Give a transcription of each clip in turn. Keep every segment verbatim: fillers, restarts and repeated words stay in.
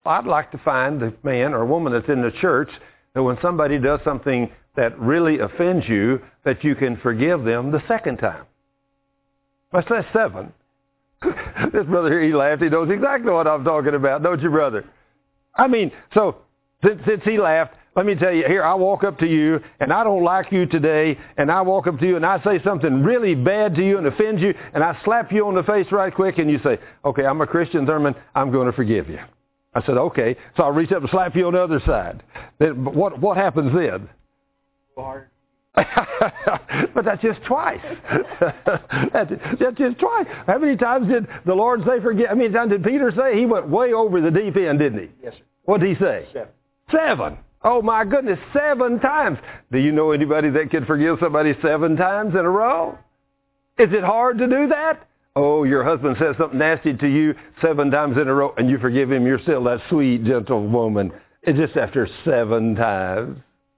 I'd like to find the man or woman that's in the church that when somebody does something that really offends you, that you can forgive them the second time. That's that's seven. This brother here, he laughed. He knows exactly what I'm talking about, don't you, brother? I mean, so since, since he laughed, let me tell you, here, I walk up to you, and I don't like you today, and I walk up to you, and I say something really bad to you and offends you, and I slap you on the face right quick, and you say, okay, I'm a Christian, Thurman, I'm going to forgive you. I said, okay. So I'll reach up and slap you on the other side. Then, what, what happens then? Hard. But that's just twice. that's, that's just twice. How many times did the Lord say forgive? How many times did Peter say? He went way over the deep end, didn't he? Yes, sir. What did he say? Seven. Seven. Oh, my goodness, seven times. Do you know anybody that can forgive somebody seven times in a row? Is it hard to do that? Oh, your husband says something nasty to you seven times in a row, and you forgive him. You're still that sweet, gentle woman. It's just after seven times.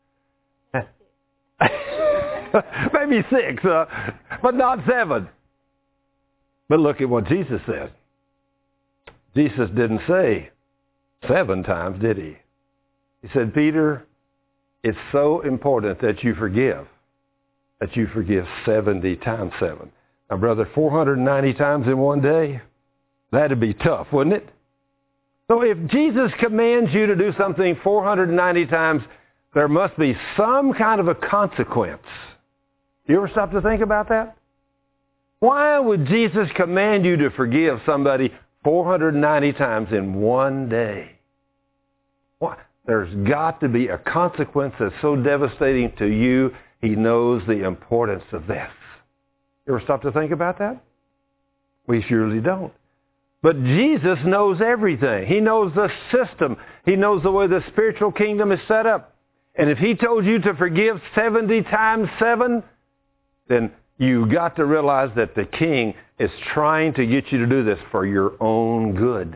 Maybe six, uh, but not seven. But look at what Jesus said. Jesus didn't say seven times, did he? He said, Peter, it's so important that you forgive, that you forgive seventy times seven. Now, brother, four hundred ninety times in one day, that'd be tough, wouldn't it? So if Jesus commands you to do something four hundred ninety times, there must be some kind of a consequence. You ever stop to think about that? Why would Jesus command you to forgive somebody four hundred ninety times in one day? Why? There's got to be a consequence that's so devastating to you, he knows the importance of this. You ever stop to think about that? We surely don't. But Jesus knows everything. He knows the system. He knows the way the spiritual kingdom is set up. And if he told you to forgive seventy times seven, then you got to realize that the king is trying to get you to do this for your own good.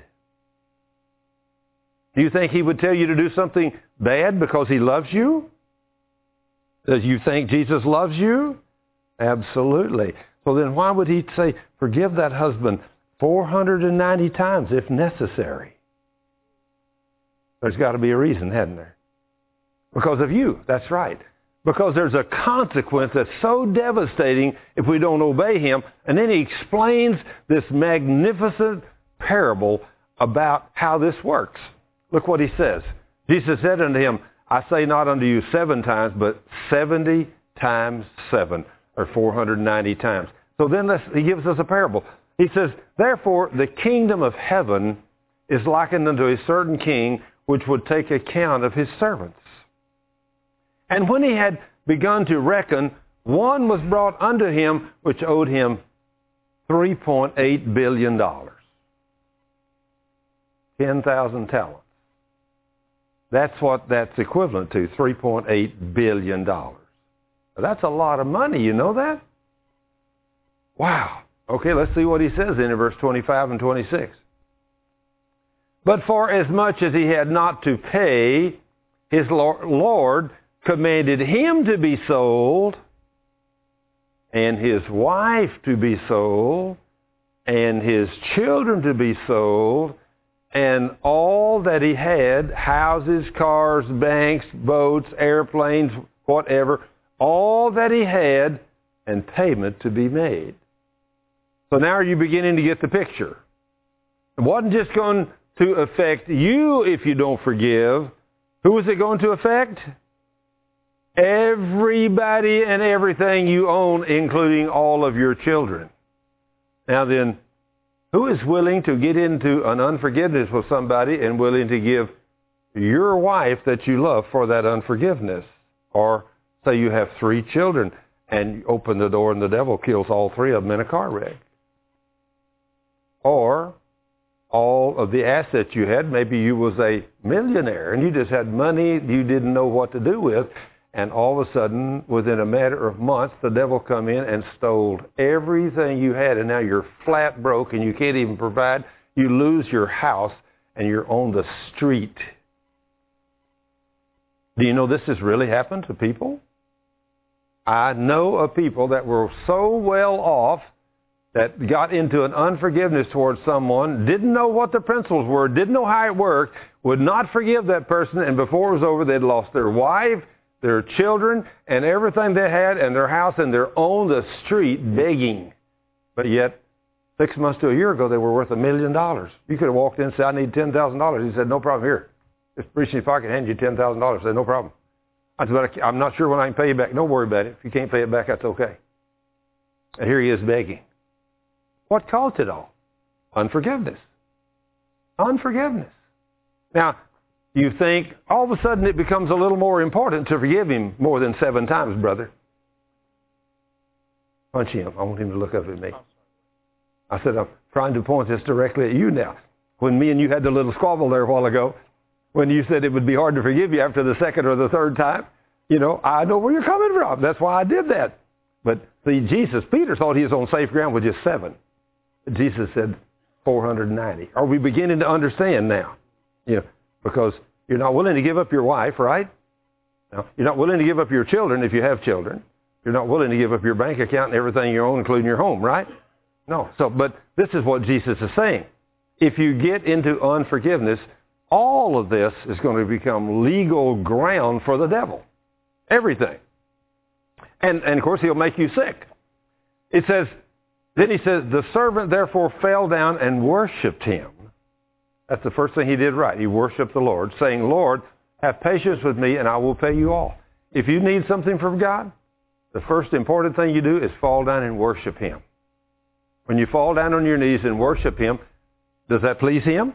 Do you think he would tell you to do something bad because he loves you? Do you think Jesus loves you? Absolutely. So then why would he say, forgive that husband four hundred ninety times if necessary? There's got to be a reason, hasn't there? Because of you. That's right. Because there's a consequence that's so devastating if we don't obey him. And then he explains this magnificent parable about how this works. Look what he says. Jesus said unto him, I say not unto you seven times, but seventy times seven, or four hundred ninety times. So then let's, he gives us a parable. He says, therefore the kingdom of heaven is likened unto a certain king, which would take account of his servants. And when he had begun to reckon, one was brought unto him which owed him three point eight billion dollars. ten thousand talents. That's what that's equivalent to, three point eight billion dollars. That's a lot of money, you know that? Wow. Okay, let's see what he says in verse twenty-five and twenty-six. But for as much as he had not to pay, his Lord commanded him to be sold, and his wife to be sold, and his children to be sold, and all that he had, houses, cars, banks, boats, airplanes, whatever, all that he had, and payment to be made. So now are you beginning to get the picture? It wasn't just going to affect you if you don't forgive. Who was it going to affect? Everybody and everything you own, including all of your children. Now then, who is willing to get into an unforgiveness with somebody and willing to give your wife that you love for that unforgiveness? Or say you have three children and you open the door and the devil kills all three of them in a car wreck. Or all of the assets you had, maybe you was a millionaire and you just had money you didn't know what to do with, and all of a sudden, within a matter of months, the devil come in and stole everything you had, and now you're flat broke and you can't even provide. You lose your house and you're on the street. Do you know this has really happened to people? I know of people that were so well off that got into an unforgiveness towards someone, didn't know what the principles were, didn't know how it worked, would not forgive that person, and before it was over, they'd lost their wife, their children, and everything they had, and their house, and they're on the street begging. But yet, six months to a year ago, they were worth a million dollars. You could have walked in and said, I need ten thousand dollars. He said, no problem. Here, just preaching if I can hand you ten thousand dollars. I said, no problem. I said, I'm not sure when I can pay you back. Don't worry about it. If you can't pay it back, that's okay. And here he is begging. What caused it all? Unforgiveness. Unforgiveness. Now, you think all of a sudden it becomes a little more important to forgive him more than seven times, brother. Punch him. I want him to look up at me. I said, I'm trying to point this directly at you now. When me and you had the little squabble there a while ago, when you said it would be hard to forgive you after the second or the third time, you know, I know where you're coming from. That's why I did that. But see, Jesus, Peter thought he was on safe ground with just seven. Jesus said four hundred ninety. Are we beginning to understand now? You know, because you're not willing to give up your wife, right? No, you're not willing to give up your children if you have children. You're not willing to give up your bank account and everything you own, including your home, right? No. So, but this is what Jesus is saying. If you get into unforgiveness, all of this is going to become legal ground for the devil. Everything. And, and of course, he'll make you sick. It says, then he says, the servant therefore fell down and worshipped him. That's the first thing he did right. He worshipped the Lord, saying, Lord, have patience with me and I will pay you all. If you need something from God, the first important thing you do is fall down and worship him. When you fall down on your knees and worship him, does that please him?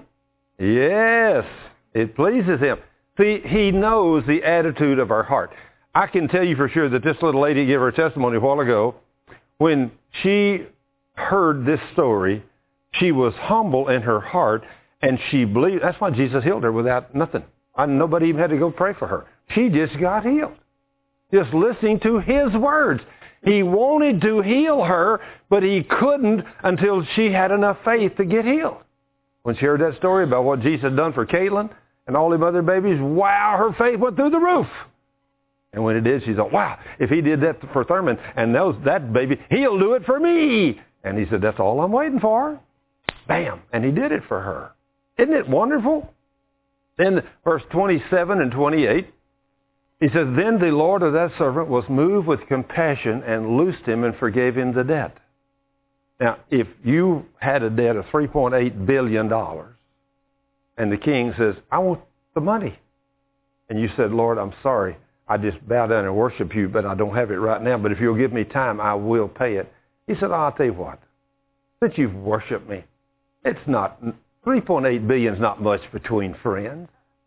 Yes, it pleases him. See, he knows the attitude of our heart. I can tell you for sure that this little lady gave her testimony a while ago. When she heard this story, she was humble in her heart, and she believed. That's why Jesus healed her without nothing. I, nobody even had to go pray for her. She just got healed. Just listening to his words. He wanted to heal her, but he couldn't until she had enough faith to get healed. When she heard that story about what Jesus had done for Caitlin and all them other babies, wow, her faith went through the roof. And when it did, she thought, wow, if he did that for Thurman and those, that baby, he'll do it for me. And he said, that's all I'm waiting for. Bam. And he did it for her. Isn't it wonderful? Then verse twenty-seven and twenty-eight, he says, then the Lord of that servant was moved with compassion and loosed him and forgave him the debt. Now, if you had a debt of three point eight billion dollars and the king says, I want the money. And you said, Lord, I'm sorry. I just bow down and worship you, but I don't have it right now. But if you'll give me time, I will pay it. He said, oh, I'll tell you what. Since you've worshiped me, it's not, three point eight billion dollars is not much between friends.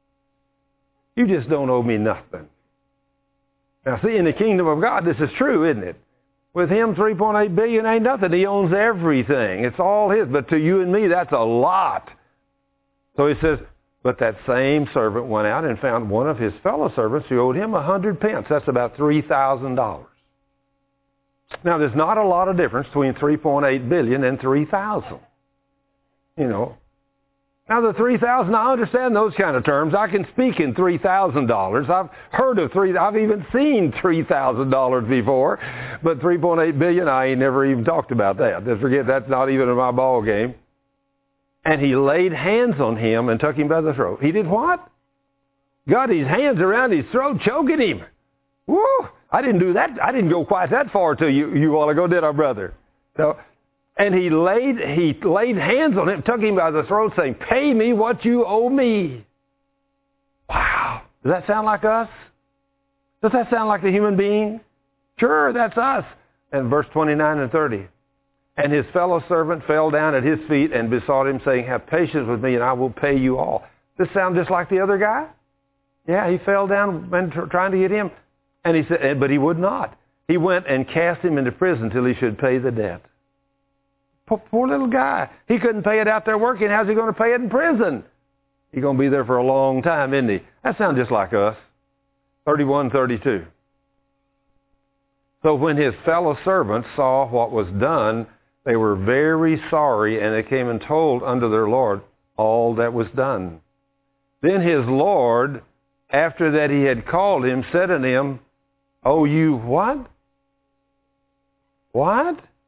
You just don't owe me nothing. Now, see, in the kingdom of God, this is true, isn't it? With him, three point eight billion dollars ain't nothing. He owns everything. It's all his. But to you and me, that's a lot. So he says, but that same servant went out and found one of his fellow servants who owed him a hundred pence. That's about three thousand dollars. Now, there's not a lot of difference between three point eight billion dollars and three thousand. You know. Now, the three thousand, I understand those kind of terms. I can speak in three thousand dollars. I've heard of three, I've even seen three thousand dollars before. But three point eight billion dollars, I ain't never even talked about that. Just forget, that's not even in my ball game. And he laid hands on him and took him by the throat. He did what? Got his hands around his throat, choking him. Woo! I didn't do that. I didn't go quite that far to you, you while ago, did I, brother? So, and he laid, he laid hands on him, took him by the throat, saying, pay me what you owe me. Wow. Does that sound like us? Does that sound like the human being? Sure, that's us. And verse twenty-nine and thirty. And his fellow servant fell down at his feet and besought him, saying, have patience with me, and I will pay you all. Does this sound just like the other guy? Yeah, he fell down and tr- trying to get him. And he said, but he would not. He went and cast him into prison till he should pay the debt. Poor, poor little guy. He couldn't pay it out there working. How's he going to pay it in prison? He's going to be there for a long time, isn't he? That sounds just like us. thirty-one, thirty-two. So when his fellow servants saw what was done, they were very sorry, and they came and told unto their Lord all that was done. Then his Lord, after that he had called him, said unto him, oh, you what? What?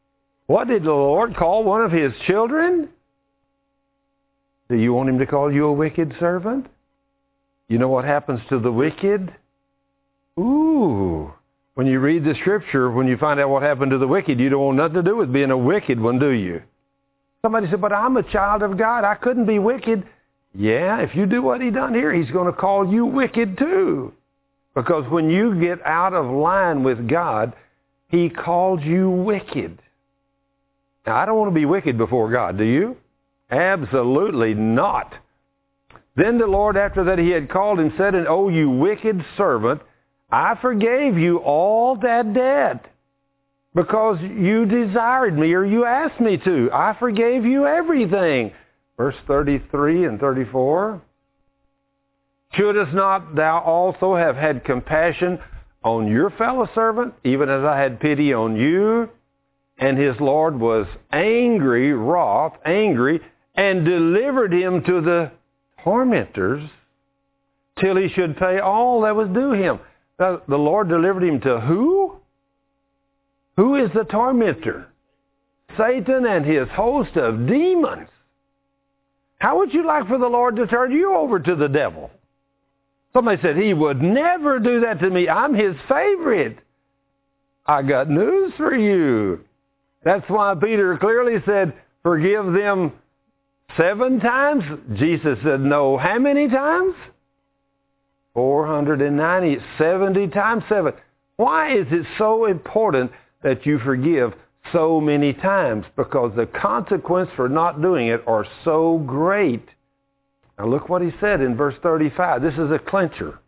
What did the Lord call one of his children? Do you want him to call you a wicked servant? You know what happens to the wicked? Ooh. When you read the scripture, when you find out what happened to the wicked, you don't want nothing to do with being a wicked one, do you? Somebody said, but I'm a child of God. I couldn't be wicked. Yeah, if you do what he done here, he's going to call you wicked too. Because when you get out of line with God, he calls you wicked. Now, I don't want to be wicked before God, do you? Absolutely not. Then the Lord, after that he had called him, said, and oh, you wicked servant, I forgave you all that debt because you desired me or you asked me to. I forgave you everything. Verse thirty-three and thirty-four. Shouldest not thou also have had compassion on your fellow servant, even as I had pity on you? And his Lord was angry, wroth, angry, and delivered him to the tormentors till he should pay all that was due him. Now, the Lord delivered him to who? Who is the tormentor? Satan and his host of demons. How would you like for the Lord to turn you over to the devil? Somebody said, he would never do that to me. I'm his favorite. I got news for you. That's why Peter clearly said, forgive them seven times. Jesus said, no. How many times? four hundred ninety, seventy times seven. Why is it so important that you forgive so many times? Because the consequence for not doing it are so great. Now look what he said in verse thirty-five. This is a clincher.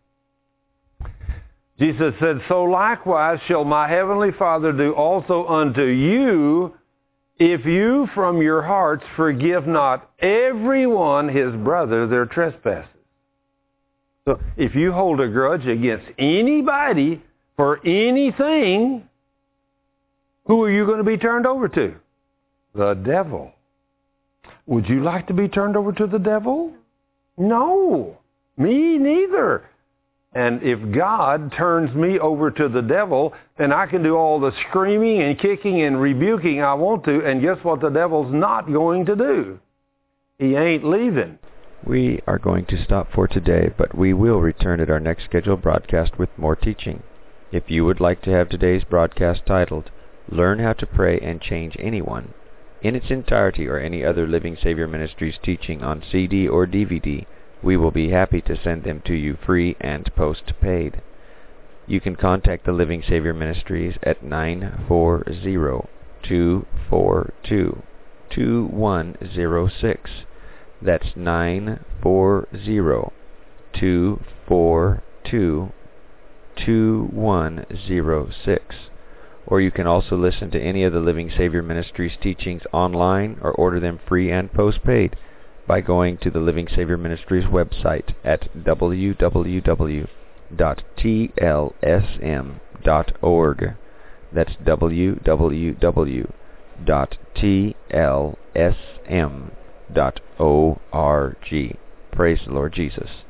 Jesus said, so likewise shall my heavenly Father do also unto you, if you from your hearts forgive not everyone his brother their trespasses. So if you hold a grudge against anybody for anything, who are you going to be turned over to? The devil. Would you like to be turned over to the devil? No, me neither. And if God turns me over to the devil, then I can do all the screaming and kicking and rebuking I want to, and guess what the devil's not going to do? He ain't leaving. We are going to stop for today, but we will return at our next scheduled broadcast with more teaching. If you would like to have today's broadcast titled, Learn How to Pray and Change Anyone, in its entirety or any other Living Savior Ministries teaching on C D or D V D, we will be happy to send them to you free and post-paid. You can contact the Living Savior Ministries at nine four zero, two four two, two one zero six. That's nine four zero, two four two, two one zero six. Or you can also listen to any of the Living Savior Ministries teachings online or order them free and post-paid by going to the Living Savior Ministries website at w w w dot t l s m dot org. That's w w w dot t l s m dot org. Praise the Lord Jesus.